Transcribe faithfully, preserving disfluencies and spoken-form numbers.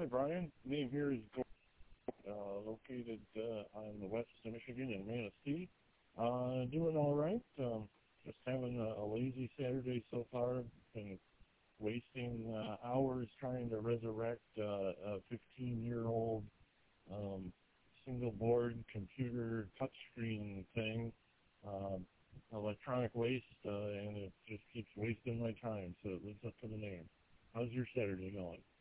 Brian. Name here is Gordon, uh, located uh, on the west of Michigan in Manistee. Uh, doing all right. Um, just having a, a lazy Saturday so far. Been wasting uh, hours trying to resurrect uh, a fifteen-year-old um, single-board computer touchscreen thing. Um, electronic waste, uh, and it just keeps wasting my time, so it lives up to the name. How's your Saturday going?